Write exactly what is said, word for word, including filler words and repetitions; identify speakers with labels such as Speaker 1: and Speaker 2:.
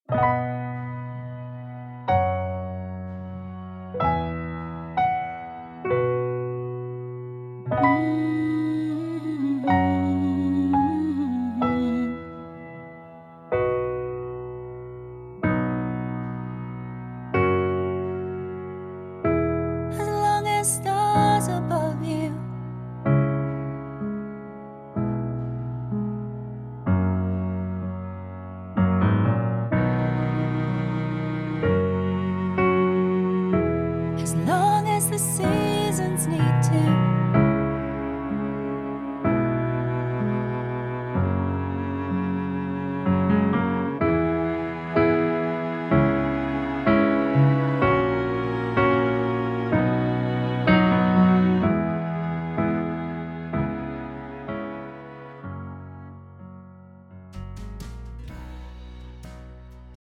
Speaker 1: As long as stars above you, as long as the sea